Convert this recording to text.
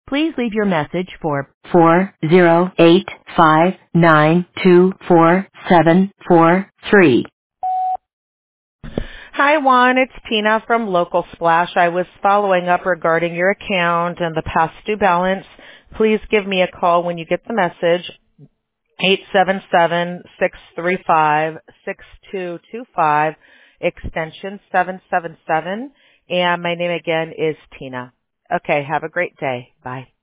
Please leave your message for 408-592-4743. Hi, Juan. It's Tina from Local Splash. I was following up regarding your account and the past due balance. Please give me a call when you get the message, 877-635-6225, extension 777. And my name again is Tina. Okay, have a great day. Bye.